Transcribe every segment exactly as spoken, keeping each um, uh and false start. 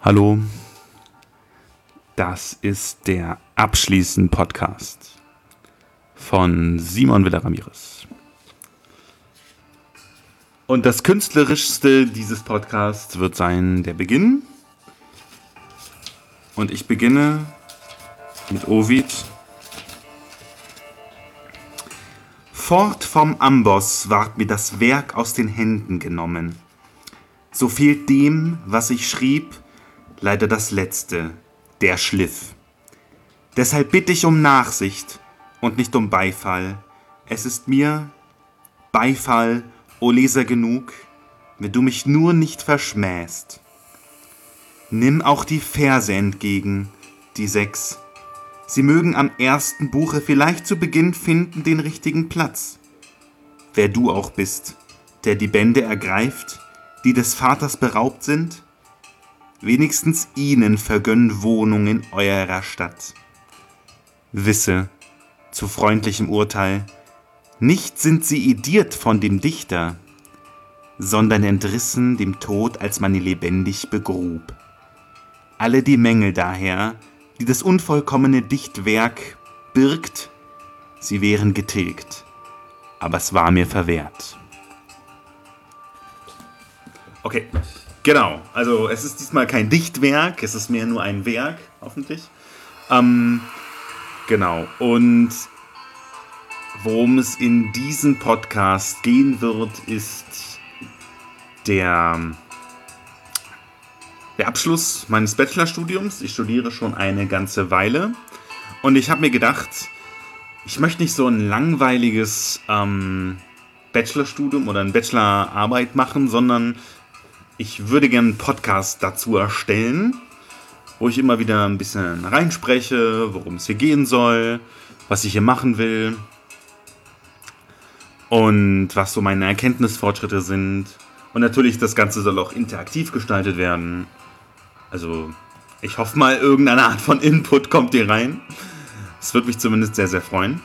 Hallo, das ist der Abschließen-Podcast von Simon Villa-Ramirez. Und das Künstlerischste dieses Podcasts wird sein der Beginn. Und ich beginne mit Ovid. Fort vom Amboss ward mir das Werk aus den Händen genommen. So fehlt dem, was ich schrieb, leider das Letzte, der Schliff. Deshalb bitte ich um Nachsicht und nicht um Beifall. Es ist mir Beifall, o Leser, genug, wenn du mich nur nicht verschmähst. Nimm auch die Verse entgegen, die sechs. Sie mögen am ersten Buche vielleicht zu Beginn finden den richtigen Platz. Wer du auch bist, der die Bände ergreift, die des Vaters beraubt sind, wenigstens ihnen vergönn Wohnung in eurer Stadt. Wisse, zu freundlichem Urteil, nicht sind sie ediert von dem Dichter, sondern entrissen dem Tod, als man ihn lebendig begrub. Alle die Mängel daher, die das unvollkommene Dichtwerk birgt, sie wären getilgt, aber es war mir verwehrt. Okay. Genau, also es ist diesmal kein Dichtwerk, es ist mehr nur ein Werk, hoffentlich. Ähm, genau, und worum es in diesem Podcast gehen wird, ist der, der Abschluss meines Bachelorstudiums. Ich studiere schon eine ganze Weile und ich habe mir gedacht, ich möchte nicht so ein langweiliges ähm, Bachelorstudium oder eine Bachelorarbeit machen, sondern ich würde gerne einen Podcast dazu erstellen, wo ich immer wieder ein bisschen reinspreche, worum es hier gehen soll, was ich hier machen will und was so meine Erkenntnisfortschritte sind. Und natürlich, das Ganze soll auch interaktiv gestaltet werden. Also ich hoffe mal, irgendeine Art von Input kommt hier rein. Das würde mich zumindest sehr, sehr freuen.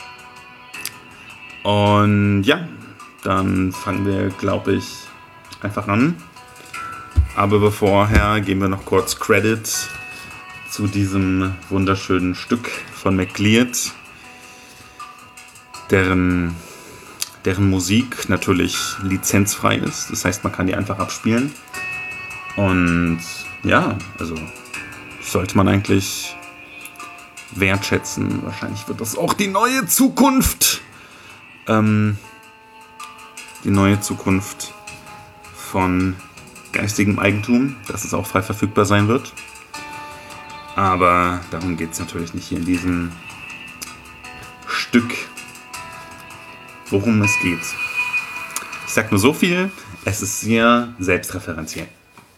Und ja, dann fangen wir, glaube ich, einfach an. Aber bevorher geben wir noch kurz Credit zu diesem wunderschönen Stück von McLeod, deren, deren Musik natürlich lizenzfrei ist. Das heißt, man kann die einfach abspielen. Und ja, also sollte man eigentlich wertschätzen. Wahrscheinlich wird das auch die neue Zukunft. Ähm, die neue Zukunft von geistigem Eigentum, dass es auch frei verfügbar sein wird. Aber darum geht es natürlich nicht hier in diesem Stück, worum es geht. Ich sag nur so viel, es ist sehr selbstreferenziell.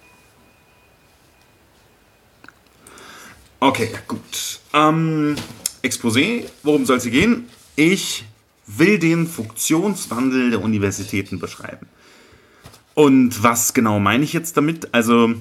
Okay, gut. Ähm, Exposé, worum soll es hier gehen? Ich will den Funktionswandel der Universitäten beschreiben. Und was genau meine ich jetzt damit? Also,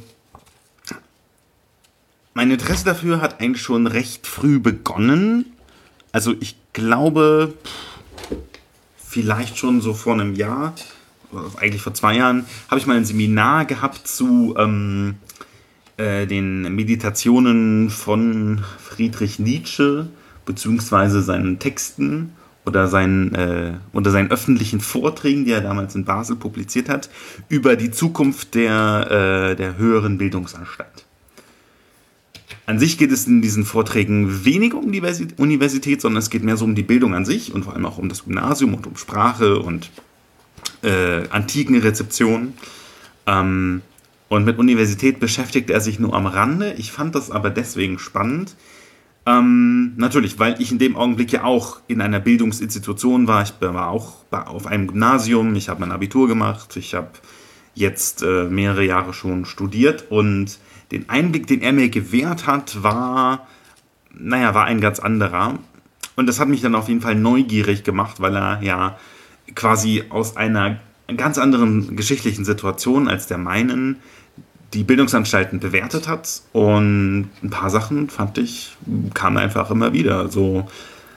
mein Interesse dafür hat eigentlich schon recht früh begonnen. Also ich glaube, vielleicht schon so vor einem Jahr, eigentlich vor zwei Jahren, habe ich mal ein Seminar gehabt zu ähm, äh, den Meditationen von Friedrich Nietzsche, beziehungsweise seinen Texten. Oder seinen, äh, unter seinen öffentlichen Vorträgen, die er damals in Basel publiziert hat, über die Zukunft der, äh, der höheren Bildungsanstalt. An sich geht es in diesen Vorträgen weniger um die Universität, sondern es geht mehr so um die Bildung an sich und vor allem auch um das Gymnasium und um Sprache und äh, Antikenrezeption. Ähm, und mit Universität beschäftigt er sich nur am Rande. Ich fand das aber deswegen spannend, Ähm, natürlich, weil ich in dem Augenblick ja auch in einer Bildungsinstitution war. Ich war auch auf einem Gymnasium, ich habe mein Abitur gemacht, ich habe jetzt äh, mehrere Jahre schon studiert und den Einblick, den er mir gewährt hat, war, naja, war ein ganz anderer. Und das hat mich dann auf jeden Fall neugierig gemacht, weil er ja quasi aus einer ganz anderen geschichtlichen Situation als der meinen die Bildungsanstalten bewertet hat und ein paar Sachen, fand ich, kamen einfach immer wieder. So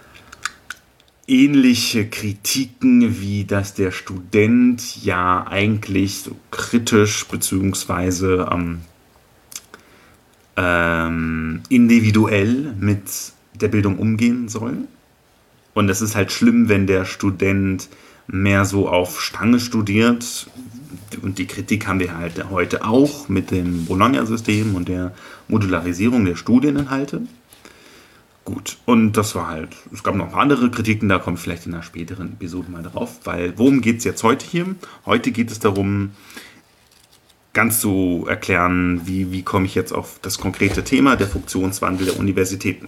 ähnliche Kritiken, wie dass der Student ja eigentlich so kritisch beziehungsweise ähm, ähm, individuell mit der Bildung umgehen soll. Und es ist halt schlimm, wenn der Student mehr so auf Stange studiert. Und die Kritik haben wir halt heute auch mit dem Bologna-System und der Modularisierung der Studieninhalte. Gut, und das war halt, es gab noch ein paar andere Kritiken, da kommt vielleicht in einer späteren Episode mal drauf, weil worum geht es jetzt heute hier? Heute geht es darum, ganz zu erklären, wie, wie komme ich jetzt auf das konkrete Thema, der Funktionswandel der Universitäten.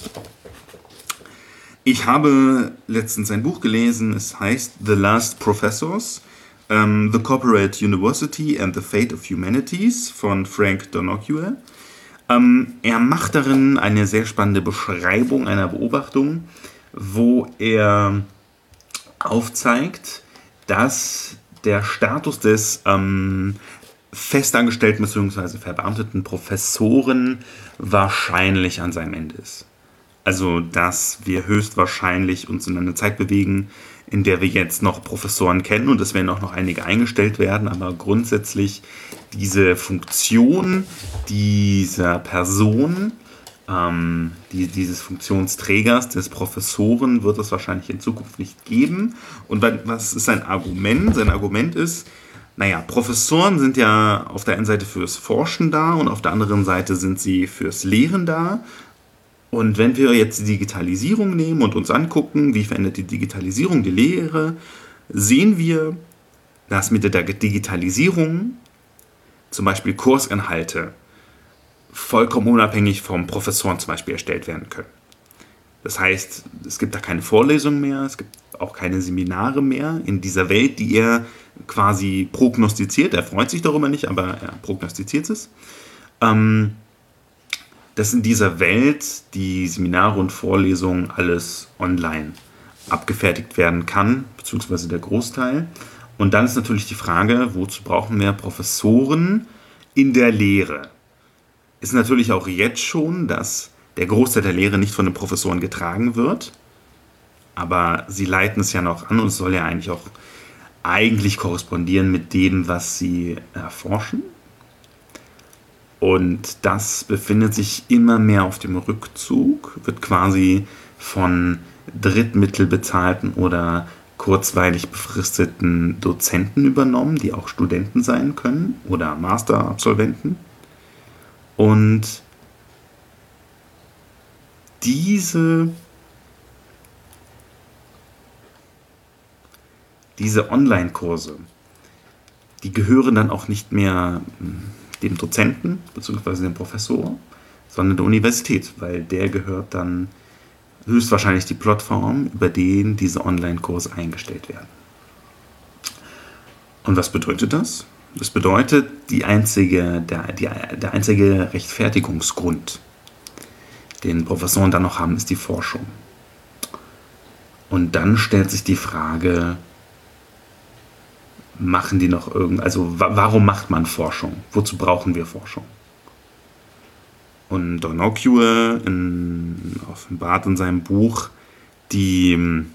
Ich habe letztens ein Buch gelesen, es heißt The Last Professors, um, The Corporate University and the Fate of Humanities von Frank Donocchio. Um, er macht darin eine sehr spannende Beschreibung einer Beobachtung, wo er aufzeigt, dass der Status des ähm, festangestellten bzw. verbeamteten Professoren wahrscheinlich an seinem Ende ist. Also, dass wir höchstwahrscheinlich uns in eine Zeit bewegen, in der wir jetzt noch Professoren kennen und es werden auch noch einige eingestellt werden, aber grundsätzlich diese Funktion dieser Person, ähm, die, dieses Funktionsträgers, des Professoren, wird es wahrscheinlich in Zukunft nicht geben. Und was ist sein Argument? Sein Argument ist, naja, Professoren sind ja auf der einen Seite fürs Forschen da und auf der anderen Seite sind sie fürs Lehren da. Und wenn wir jetzt die Digitalisierung nehmen und uns angucken, wie verändert die Digitalisierung die Lehre, sehen wir, dass mit der Digitalisierung zum Beispiel Kursinhalte vollkommen unabhängig vom Professoren zum Beispiel erstellt werden können. Das heißt, es gibt da keine Vorlesungen mehr, es gibt auch keine Seminare mehr in dieser Welt, die er quasi prognostiziert. Er freut sich darüber nicht, aber er prognostiziert es. Ähm, dass in dieser Welt die Seminare und Vorlesungen alles online abgefertigt werden kann, beziehungsweise der Großteil. Und dann ist natürlich die Frage, wozu brauchen wir Professoren in der Lehre? Ist natürlich auch jetzt schon, dass der Großteil der Lehre nicht von den Professoren getragen wird, aber sie leiten es ja noch an und es soll ja eigentlich auch eigentlich korrespondieren mit dem, was sie erforschen. Und das befindet sich immer mehr auf dem Rückzug, wird quasi von drittmittelbezahlten oder kurzweilig befristeten Dozenten übernommen, die auch Studenten sein können oder Masterabsolventen. Und diese, diese Online-Kurse, die gehören dann auch nicht mehr dem Dozenten bzw. dem Professor, sondern der Universität, weil der gehört dann höchstwahrscheinlich die Plattform, über den diese Online-Kurse eingestellt werden. Und was bedeutet das? Das bedeutet, die einzige, der, die, der einzige Rechtfertigungsgrund, den Professoren dann noch haben, ist die Forschung. Und dann stellt sich die Frage, machen die noch irgend, also wa- warum macht man Forschung? Wozu brauchen wir Forschung? Und Donocchio in, offenbart in seinem Buch die,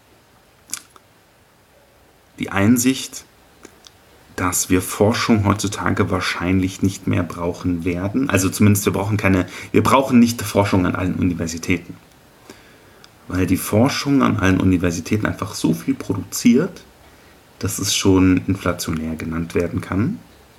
die Einsicht, dass wir Forschung heutzutage wahrscheinlich nicht mehr brauchen werden. Also zumindest wir brauchen keine, wir brauchen nicht Forschung an allen Universitäten. Weil die Forschung an allen Universitäten einfach so viel produziert, dass es schon inflationär genannt werden kann.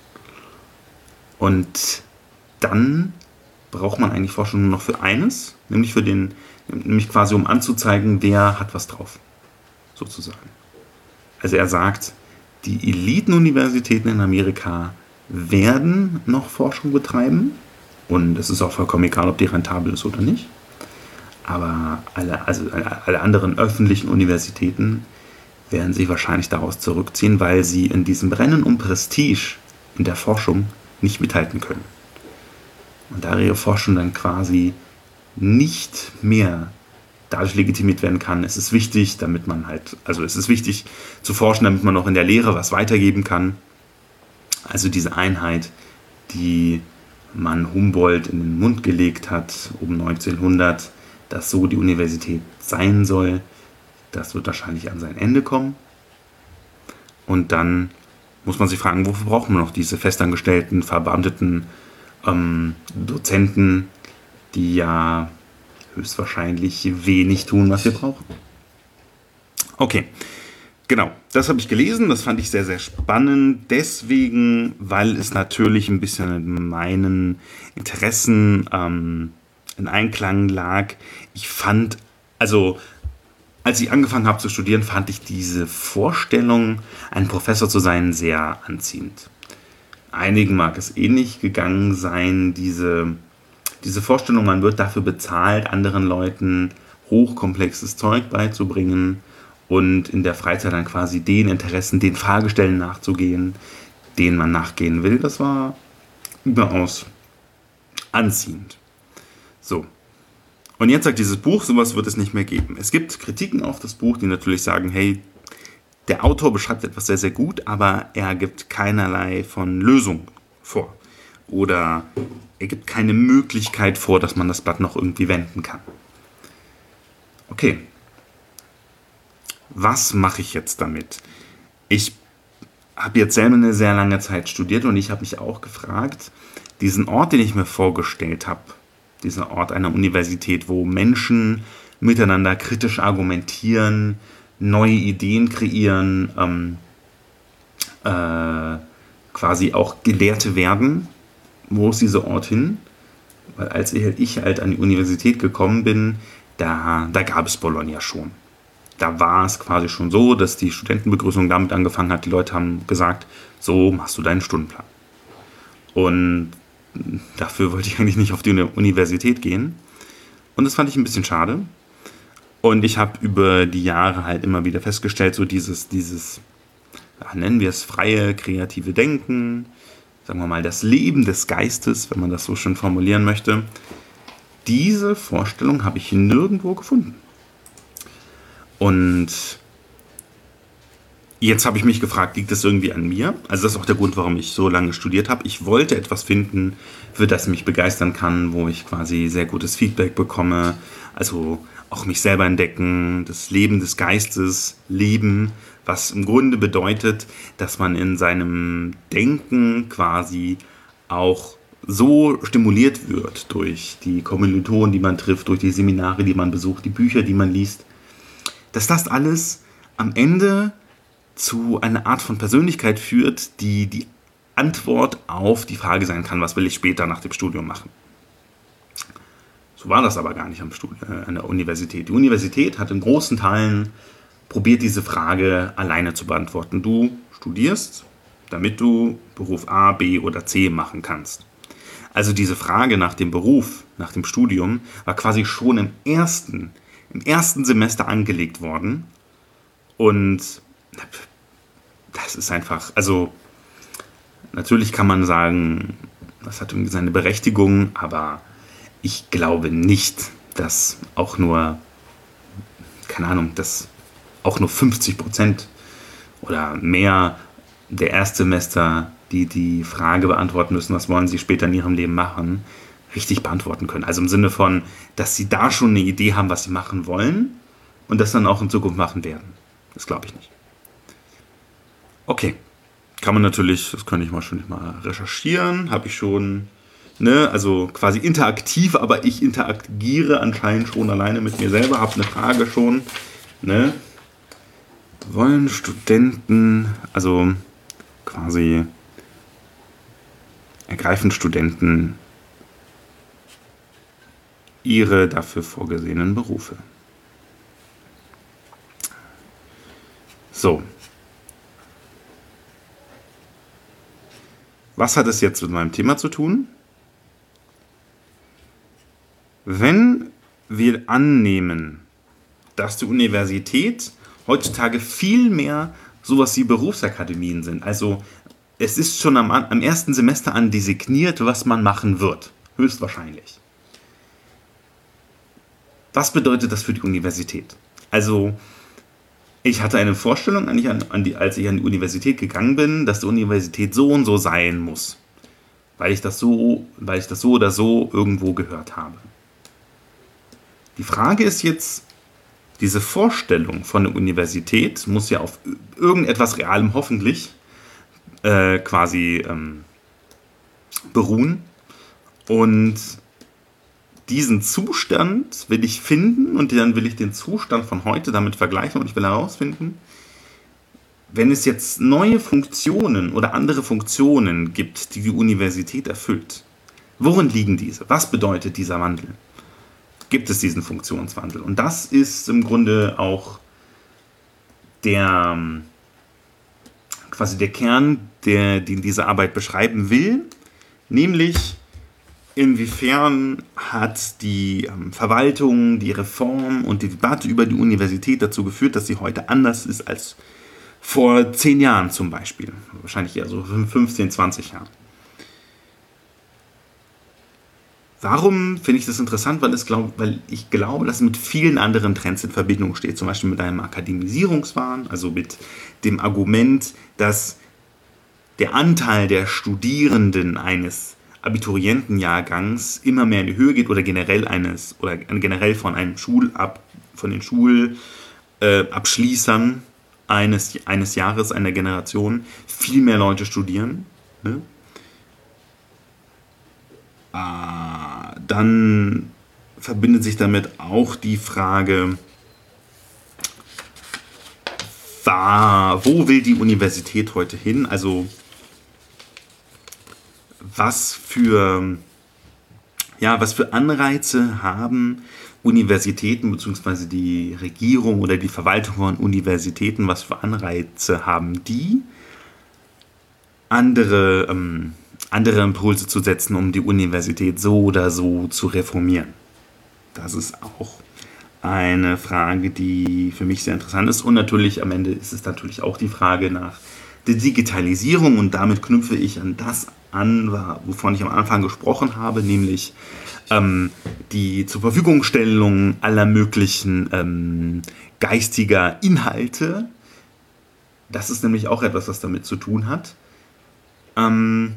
Und dann braucht man eigentlich Forschung nur noch für eines, nämlich für den, nämlich quasi um anzuzeigen, wer hat was drauf, sozusagen. Also er sagt, die Elitenuniversitäten in Amerika werden noch Forschung betreiben und es ist auch vollkommen egal, ob die rentabel ist oder nicht. Aber alle, also alle anderen öffentlichen Universitäten werden sich wahrscheinlich daraus zurückziehen, weil sie in diesem Rennen um Prestige in der Forschung nicht mithalten können. Und da ihre Forschung dann quasi nicht mehr dadurch legitimiert werden kann, ist es wichtig, damit man halt, also es ist wichtig zu forschen, damit man auch in der Lehre was weitergeben kann. Also diese Einheit, die man Humboldt in den Mund gelegt hat, um neunzehnhundert, dass so die Universität sein soll, das wird wahrscheinlich an sein Ende kommen. Und dann muss man sich fragen, wofür brauchen wir noch diese festangestellten, verbeamteten ähm, Dozenten, die ja höchstwahrscheinlich wenig tun, was wir brauchen. Okay, genau, das habe ich gelesen, das fand ich sehr, sehr spannend, deswegen, weil es natürlich ein bisschen mit meinen Interessen ähm, in Einklang lag. Ich fand, also als ich angefangen habe zu studieren, fand ich diese Vorstellung, ein Professor zu sein, sehr anziehend. Einigen mag es ähnlich gegangen sein, diese, diese Vorstellung, man wird dafür bezahlt, anderen Leuten hochkomplexes Zeug beizubringen und in der Freizeit dann quasi den Interessen, den Fragestellen nachzugehen, denen man nachgehen will. Das war überaus anziehend. So. Und jetzt sagt dieses Buch, sowas wird es nicht mehr geben. Es gibt Kritiken auf das Buch, die natürlich sagen, hey, der Autor beschreibt etwas sehr, sehr gut, aber er gibt keinerlei von Lösung vor. Oder er gibt keine Möglichkeit vor, dass man das Blatt noch irgendwie wenden kann. Okay. Was mache ich jetzt damit? Ich habe jetzt selber eine sehr lange Zeit studiert und ich habe mich auch gefragt, diesen Ort, den ich mir vorgestellt habe, dieser Ort einer Universität, wo Menschen miteinander kritisch argumentieren, neue Ideen kreieren, ähm, äh, quasi auch Gelehrte werden. Wo ist dieser Ort hin? Weil als ich halt an die Universität gekommen bin, da, da gab es Bologna schon. Da war es quasi schon so, dass die Studentenbegrüßung damit angefangen hat, die Leute haben gesagt, so machst du deinen Stundenplan. Und dafür wollte ich eigentlich nicht auf die Universität gehen. Und das fand ich ein bisschen schade. Und ich habe über die Jahre halt immer wieder festgestellt, so dieses, dieses, ja, nennen wir es freie, kreative Denken, sagen wir mal das Leben des Geistes, wenn man das so schön formulieren möchte, diese Vorstellung habe ich nirgendwo gefunden. Und jetzt habe ich mich gefragt, liegt das irgendwie an mir? Also das ist auch der Grund, warum ich so lange studiert habe. Ich wollte etwas finden, für das ich mich begeistern kann, wo ich quasi sehr gutes Feedback bekomme. Also auch mich selber entdecken, das Leben des Geistes leben, was im Grunde bedeutet, dass man in seinem Denken quasi auch so stimuliert wird durch die Kommilitonen, die man trifft, durch die Seminare, die man besucht, die Bücher, die man liest, dass das alles am Ende zu einer Art von Persönlichkeit führt, die die Antwort auf die Frage sein kann, was will ich später nach dem Studium machen. So war das aber gar nicht am Studium, äh, an der Universität. Die Universität hat in großen Teilen probiert, diese Frage alleine zu beantworten. Du studierst, damit du Beruf A, B oder C machen kannst. Also diese Frage nach dem Beruf, nach dem Studium, war quasi schon im ersten, im ersten Semester angelegt worden. Und das ist einfach, also natürlich kann man sagen, das hat irgendwie seine Berechtigung, aber ich glaube nicht, dass auch nur, keine Ahnung, dass auch nur fünfzig Prozent oder mehr der Erstsemester, die die Frage beantworten müssen, was wollen sie später in ihrem Leben machen, richtig beantworten können. Also im Sinne von, dass sie da schon eine Idee haben, was sie machen wollen und das dann auch in Zukunft machen werden. Das glaube ich nicht. Okay, kann man natürlich, das könnte ich mal schon mal recherchieren, habe ich schon, ne, also quasi interaktiv, aber ich interagiere anscheinend schon alleine mit mir selber, habe eine Frage schon, ne, wollen Studenten, also quasi ergreifen Studenten ihre dafür vorgesehenen Berufe. So. Was hat es jetzt mit meinem Thema zu tun? Wenn wir annehmen, dass die Universität heutzutage viel mehr sowas wie Berufsakademien sind, also es ist schon am, am ersten Semester an designiert, was man machen wird, höchstwahrscheinlich. Was bedeutet das für die Universität? Also ich hatte eine Vorstellung, an die, als ich an die Universität gegangen bin, dass die Universität so und so sein muss, weil ich das so, weil ich das so oder so irgendwo gehört habe. Die Frage ist jetzt, diese Vorstellung von der Universität muss ja auf irgendetwas Realem hoffentlich äh, quasi ähm, beruhen. Und diesen Zustand will ich finden und dann will ich den Zustand von heute damit vergleichen und ich will herausfinden, wenn es jetzt neue Funktionen oder andere Funktionen gibt, die die Universität erfüllt, worin liegen diese? Was bedeutet dieser Wandel? Gibt es diesen Funktionswandel? Und das ist im Grunde auch der quasi der Kern, der, den diese Arbeit beschreiben will, nämlich inwiefern hat die ähm, Verwaltung, die Reform und die Debatte über die Universität dazu geführt, dass sie heute anders ist als vor zehn Jahren zum Beispiel. Wahrscheinlich eher so fünfzehn, zwanzig Jahren. Warum finde ich das interessant? Weil, es glaub, weil ich glaube, dass es mit vielen anderen Trends in Verbindung steht. Zum Beispiel mit einem Akademisierungswahn, also mit dem Argument, dass der Anteil der Studierenden eines Abiturientenjahrgangs immer mehr in die Höhe geht oder generell eines oder generell von einem Schulab von den Schulabschließern äh, eines, eines Jahres, einer Generation viel mehr Leute studieren. Ne? Äh, dann verbindet sich damit auch die Frage, war, wo will die Universität heute hin? Also was für, ja, was für Anreize haben Universitäten bzw. die Regierung oder die Verwaltung von Universitäten, was für Anreize haben die, andere, ähm, andere Impulse zu setzen, um die Universität so oder so zu reformieren? Das ist auch eine Frage, die für mich sehr interessant ist. Und natürlich am Ende ist es natürlich auch die Frage nach der Digitalisierung und damit knüpfe ich an das an, wovon ich am Anfang gesprochen habe, nämlich ähm, die Zurverfügungstellung aller möglichen ähm, geistiger Inhalte. Das ist nämlich auch etwas, was damit zu tun hat. Ähm,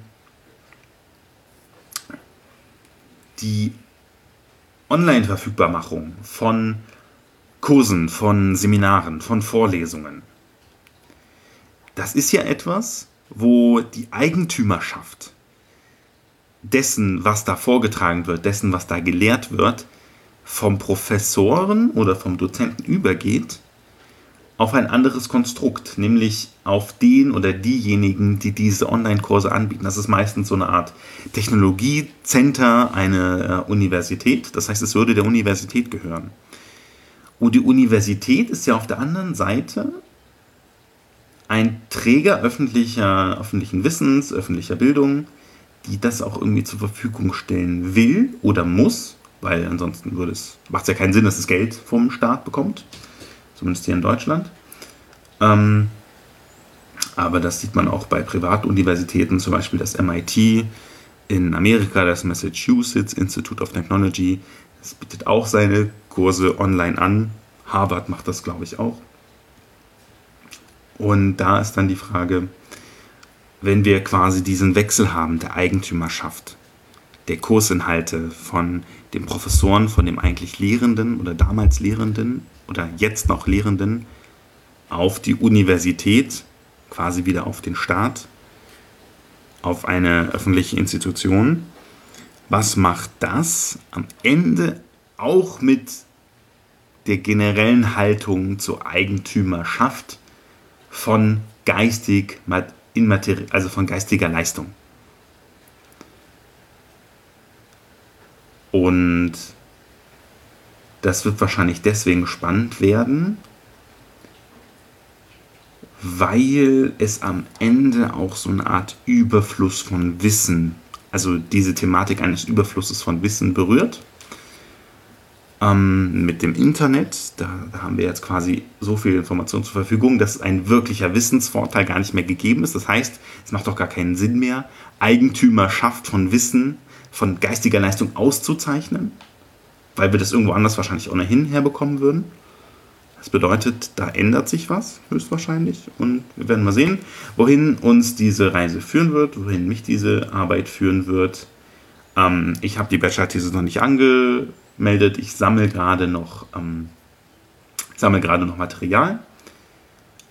die Online-Verfügbarmachung von Kursen, von Seminaren, von Vorlesungen. Das ist ja etwas, wo die Eigentümerschaft dessen, was da vorgetragen wird, dessen, was da gelehrt wird, vom Professoren oder vom Dozenten übergeht auf ein anderes Konstrukt, nämlich auf den oder diejenigen, die diese Online-Kurse anbieten. Das ist meistens so eine Art Technologiecenter einer Universität. Das heißt, es würde der Universität gehören. Und die Universität ist ja auf der anderen Seite ein Träger öffentlicher, öffentlichen Wissens, öffentlicher Bildung, die das auch irgendwie zur Verfügung stellen will oder muss, weil ansonsten würde es, macht es ja keinen Sinn, dass es Geld vom Staat bekommt. Zumindest hier in Deutschland. Ähm, aber das sieht man auch bei Privatuniversitäten, zum Beispiel das M I T in Amerika, das Massachusetts Institute of Technology. Das bietet auch seine Kurse online an. Harvard macht das, glaube ich, auch. Und da ist dann die Frage, wenn wir quasi diesen Wechsel haben der Eigentümerschaft, der Kursinhalte von den Professoren, von dem eigentlich Lehrenden oder damals Lehrenden oder jetzt noch Lehrenden auf die Universität, quasi wieder auf den Staat, auf eine öffentliche Institution. Was macht das am Ende auch mit der generellen Haltung zur Eigentümerschaft von geistig, immateri- also von geistiger Leistung? Und das wird wahrscheinlich deswegen spannend werden, weil es am Ende auch so eine Art Überfluss von Wissen, also diese Thematik eines Überflusses von Wissen berührt. Ähm, mit dem Internet, da, da haben wir jetzt quasi so viel Information zur Verfügung, dass ein wirklicher Wissensvorteil gar nicht mehr gegeben ist. Das heißt, es macht doch gar keinen Sinn mehr, Eigentümerschaft von Wissen, von geistiger Leistung auszuzeichnen, weil wir das irgendwo anders wahrscheinlich ohnehin herbekommen würden. Das bedeutet, da ändert sich was, höchstwahrscheinlich. Und wir werden mal sehen, wohin uns diese Reise führen wird, wohin mich diese Arbeit führen wird. Ähm, ich habe die Bachelor-These noch nicht angemeldet. Ich sammle gerade noch, ähm, sammle gerade noch Material.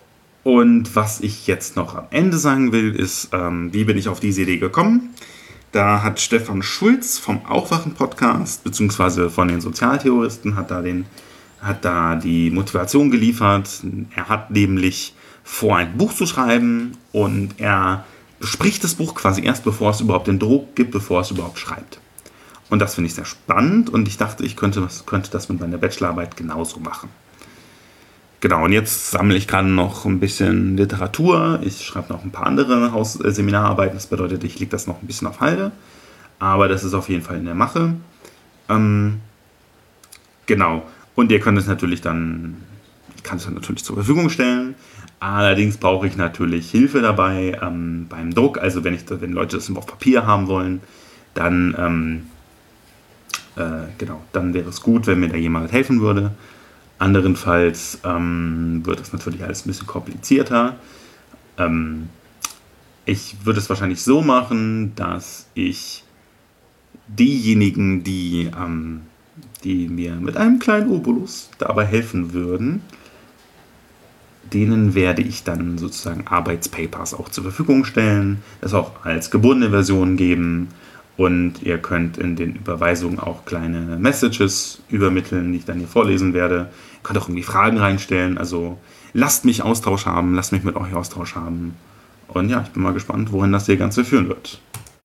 Und was ich jetzt noch am Ende sagen will, ist, ähm, wie bin ich auf diese Idee gekommen? Da hat Stefan Schulz vom Aufwachen-Podcast, beziehungsweise von den Sozialtheoristen, hat da, den, hat da die Motivation geliefert. Er hat nämlich vor, ein Buch zu schreiben und er bespricht das Buch quasi erst, bevor es überhaupt den Druck gibt, bevor es überhaupt schreibt. Und das finde ich sehr spannend und ich dachte, ich könnte, könnte das mit meiner Bachelorarbeit genauso machen. Genau, und jetzt sammle ich gerade noch ein bisschen Literatur. Ich schreibe noch ein paar andere Haus- äh, Seminararbeiten. Das bedeutet, ich lege das noch ein bisschen auf Halde. Aber das ist auf jeden Fall in der Mache. Ähm, genau. Und ihr könnt es natürlich dann, ich kann es dann natürlich zur Verfügung stellen. Allerdings brauche ich natürlich Hilfe dabei ähm, beim Druck. Also wenn, ich, wenn Leute das auf Papier haben wollen, dann, ähm, äh, genau, dann wäre es gut, wenn mir da jemand helfen würde. Anderenfalls ähm, wird es natürlich alles ein bisschen komplizierter. Ähm, ich würde es wahrscheinlich so machen, dass ich diejenigen, die, ähm, die mir mit einem kleinen Obolus dabei helfen würden, denen werde ich dann sozusagen Arbeitspapers auch zur Verfügung stellen, das auch als gebundene Version geben. Und ihr könnt in den Überweisungen auch kleine Messages übermitteln, die ich dann hier vorlesen werde. Ihr könnt auch irgendwie Fragen reinstellen. Also lasst mich Austausch haben, lasst mich mit euch Austausch haben. Und ja, ich bin mal gespannt, wohin das hier Ganze führen wird.